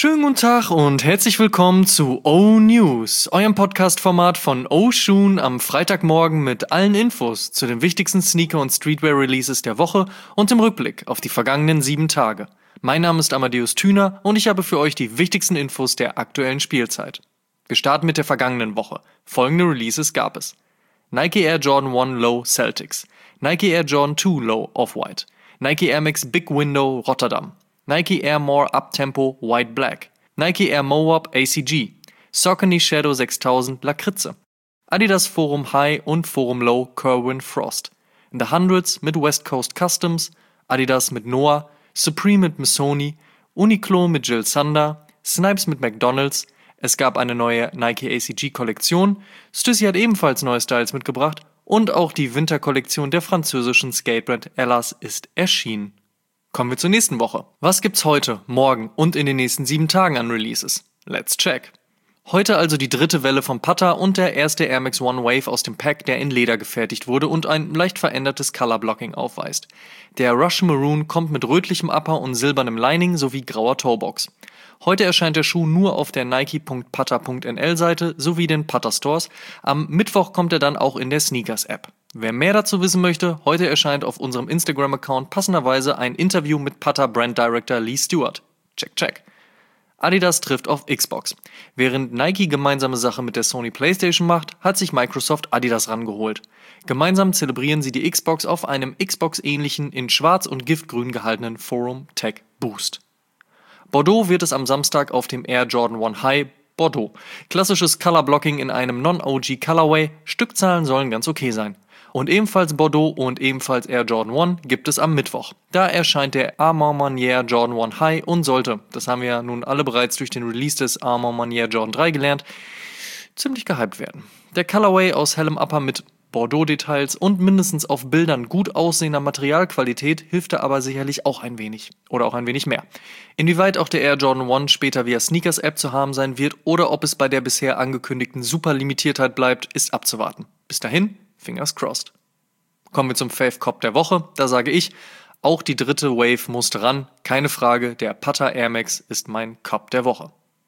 Schönen guten Tag und herzlich willkommen zu O-News, eurem Podcast-Format von O-Shoon am Freitagmorgen mit allen Infos zu den wichtigsten Sneaker- und Streetwear-Releases der Woche und im Rückblick auf die vergangenen 7 Tage. Mein Name ist Amadeus Thüner und ich habe für euch die wichtigsten Infos der aktuellen Spielzeit. Wir starten mit der vergangenen Woche. Folgende Releases gab es: Nike Air Jordan 1 Low Celtics, Nike Air Jordan 2 Low Off-White, Nike Air Max Big Window Rotterdam, Nike Air More Uptempo White Black, Nike Air Moab ACG, Saucony Shadow 6000 Lakritze, Adidas Forum High und Forum Low Kerwin Frost, The Hundreds mit West Coast Customs, Adidas mit Noah, Supreme mit Missoni, Uniqlo mit Jill Sander, Snipes mit McDonald's, es gab eine neue Nike ACG Kollektion, Stussy hat ebenfalls neue Styles mitgebracht und auch die Winterkollektion der französischen Skatebrand Ellas ist erschienen. Kommen wir zur nächsten Woche. Was gibt's heute, morgen und in den nächsten 7 Tagen an Releases? Let's check. Heute also die dritte Welle vom Putter und der erste Air Max One Wave aus dem Pack, der in Leder gefertigt wurde und ein leicht verändertes Colorblocking aufweist. Der Rush Maroon kommt mit rötlichem Upper und silbernem Lining sowie grauer Toebox. Heute erscheint der Schuh nur auf der nike.putter.nl Seite sowie den Putter Stores. Am Mittwoch kommt er dann auch in der Sneakers App. Wer mehr dazu wissen möchte, heute erscheint auf unserem Instagram-Account passenderweise ein Interview mit Putter Brand Director Lee Stewart. Check. Adidas trifft auf Xbox. Während Nike gemeinsame Sache mit der Sony PlayStation macht, hat sich Microsoft Adidas rangeholt. Gemeinsam zelebrieren sie die Xbox auf einem Xbox-ähnlichen, in schwarz und giftgrün gehaltenen Forum Tech Boost. Bordeaux wird es am Samstag auf dem Air Jordan 1 High Bordeaux. Klassisches Colorblocking in einem Non-OG Colorway, Stückzahlen sollen ganz okay sein. Und ebenfalls Bordeaux und ebenfalls Air Jordan 1 gibt es am Mittwoch. Da erscheint der Armand Manière Jordan 1 High und sollte, das haben wir ja nun alle bereits durch den Release des Armand Manière Jordan 3 gelernt, ziemlich gehypt werden. Der Colorway aus hellem Upper mit Bordeaux-Details und mindestens auf Bildern gut aussehender Materialqualität hilft da aber sicherlich auch ein wenig. Oder auch ein wenig mehr. Inwieweit auch der Air Jordan 1 später via Sneakers-App zu haben sein wird oder ob es bei der bisher angekündigten Superlimitiertheit bleibt, ist abzuwarten. Bis dahin, fingers crossed. Kommen wir zum Fave Cop der Woche. Da sage ich, auch die dritte Wave musste ran. Keine Frage, der Putter Air Max ist mein Cop der Woche.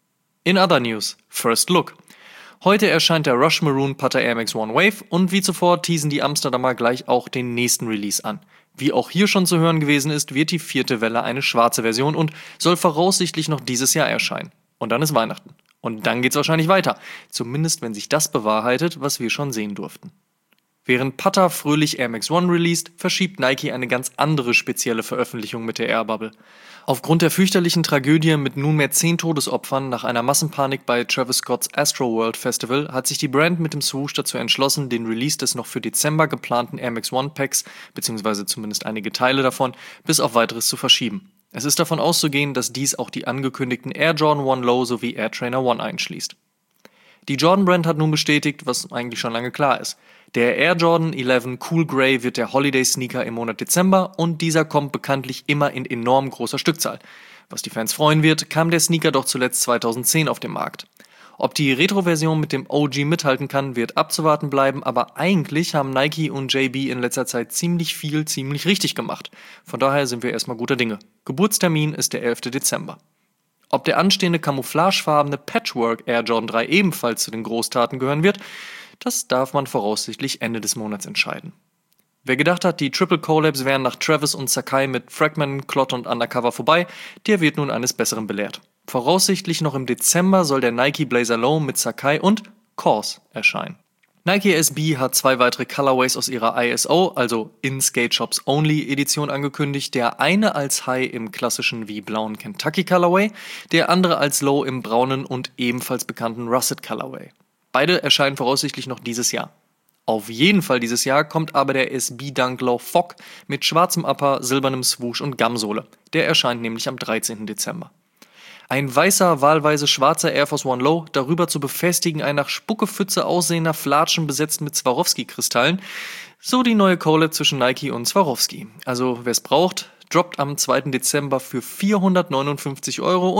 In other news, First Look. Heute erscheint der Rush Maroon Putter Air Max One Wave und wie zuvor teasen die Amsterdamer gleich auch den nächsten Release an. Wie auch hier schon zu hören gewesen ist, wird die 4. Welle eine schwarze Version und soll voraussichtlich noch dieses Jahr erscheinen. Und dann ist Weihnachten. Und dann geht's wahrscheinlich weiter. Zumindest wenn sich das bewahrheitet, was wir schon sehen durften. Während Putter fröhlich Air Max One released, verschiebt Nike eine ganz andere spezielle Veröffentlichung mit der Air Bubble. Aufgrund der fürchterlichen Tragödie mit nunmehr 10 Todesopfern nach einer Massenpanik bei Travis Scotts Astroworld Festival hat sich die Brand mit dem Swoosh dazu entschlossen, den Release des noch für Dezember geplanten Air Max One Packs, beziehungsweise zumindest einige Teile davon, bis auf weiteres zu verschieben. Es ist davon auszugehen, dass dies auch die angekündigten Air Jordan 1 Low sowie Air Trainer 1 einschließt. Die Jordan Brand hat nun bestätigt, was eigentlich schon lange klar ist. Der Air Jordan 11 Cool Grey wird der Holiday Sneaker im Monat Dezember und dieser kommt bekanntlich immer in enorm großer Stückzahl. Was die Fans freuen wird, kam der Sneaker doch zuletzt 2010 auf den Markt. Ob die Retro-Version mit dem OG mithalten kann, wird abzuwarten bleiben, aber eigentlich haben Nike und JB in letzter Zeit ziemlich richtig gemacht. Von daher sind wir erstmal guter Dinge. Geburtstermin ist der 11. Dezember. Ob der anstehende camouflagefarbene Patchwork Air Jordan 3 ebenfalls zu den Großtaten gehören wird, das darf man voraussichtlich Ende des Monats entscheiden. Wer gedacht hat, die Triple Collabs wären nach Travis und Sakai mit Fragment, Clot und Undercover vorbei, der wird nun eines Besseren belehrt. Voraussichtlich noch im Dezember soll der Nike Blazer Low mit Sakai und Kors erscheinen. Nike SB hat 2 weitere Colorways aus ihrer ISO, also In Skate Shops Only Edition angekündigt, der eine als High im klassischen wie blauen Kentucky Colorway, der andere als Low im braunen und ebenfalls bekannten Russet Colorway. Beide erscheinen voraussichtlich noch dieses Jahr. Auf jeden Fall dieses Jahr kommt aber der SB Dunk Low Fog mit schwarzem Upper, silbernem Swoosh und Gumsohle. Der erscheint nämlich am 13. Dezember. Ein weißer, wahlweise schwarzer Air Force One Low, darüber zu befestigen ein nach Spuckepfütze aussehender Flatschen besetzt mit Swarovski-Kristallen. So die neue Collab zwischen Nike und Swarovski. Also wer es braucht, droppt am 2. Dezember für 459,99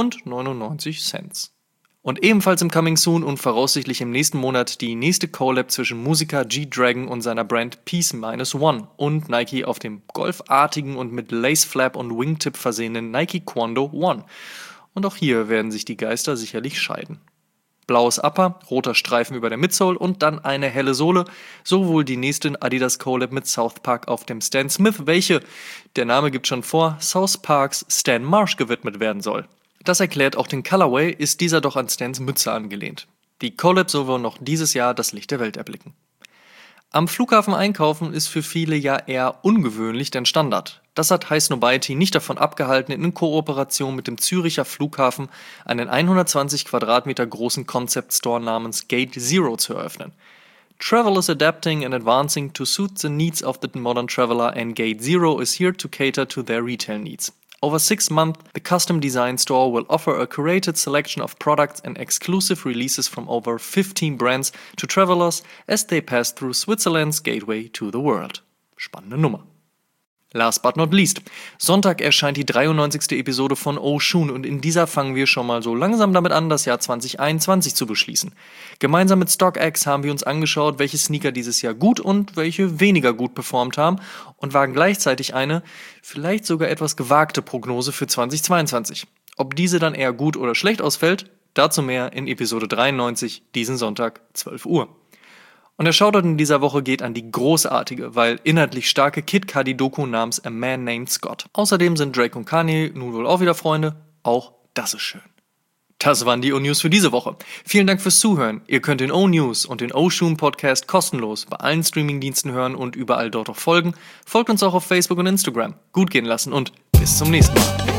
€. Und ebenfalls im Coming Soon und voraussichtlich im nächsten Monat die nächste Collab zwischen Musiker G-Dragon und seiner Brand Peace-1 und Nike auf dem golfartigen und mit Lace-Flap und Wingtip versehenen Nike Kwondo 1. Und auch hier werden sich die Geister sicherlich scheiden. Blaues Upper, roter Streifen über der Midsole und dann eine helle Sohle, so wohl die nächste Adidas Collab mit South Park auf dem Stan Smith, welche, der Name gibt schon vor, South Parks Stan Marsh gewidmet werden soll. Das erklärt auch den Colorway, ist dieser doch an Stans Mütze angelehnt. Die Collab soll wohl noch dieses Jahr das Licht der Welt erblicken. Am Flughafen einkaufen ist für viele ja eher ungewöhnlich denn Standard. Das hat Highsnobiety nicht davon abgehalten, in Kooperation mit dem Züricher Flughafen einen 120 Quadratmeter großen Concept Store namens Gate Zero zu eröffnen. Travel is adapting and advancing to suit the needs of the modern traveler, and Gate Zero is here to cater to their retail needs. Over 6 months, the custom design store will offer a curated selection of products and exclusive releases from over 15 brands to travelers as they pass through Switzerland's gateway to the world. Spannende Nummer. Last but not least. Sonntag erscheint die 93. Episode von Oshun und in dieser fangen wir schon mal so langsam damit an, das Jahr 2021 zu beschließen. Gemeinsam mit StockX haben wir uns angeschaut, welche Sneaker dieses Jahr gut und welche weniger gut performt haben und wagen gleichzeitig eine, vielleicht sogar etwas gewagte Prognose für 2022. Ob diese dann eher gut oder schlecht ausfällt, dazu mehr in Episode 93, diesen Sonntag, 12 Uhr. Und der Shoutout in dieser Woche geht an die großartige, weil inhaltlich starke Kid Cudi-Doku namens A Man Named Scott. Außerdem sind Drake und Kanye nun wohl auch wieder Freunde. Auch das ist schön. Das waren die O-News für diese Woche. Vielen Dank fürs Zuhören. Ihr könnt den O-News und den Oshun Podcast kostenlos bei allen Streamingdiensten hören und überall dort auch folgen. Folgt uns auch auf Facebook und Instagram. Gut gehen lassen und bis zum nächsten Mal.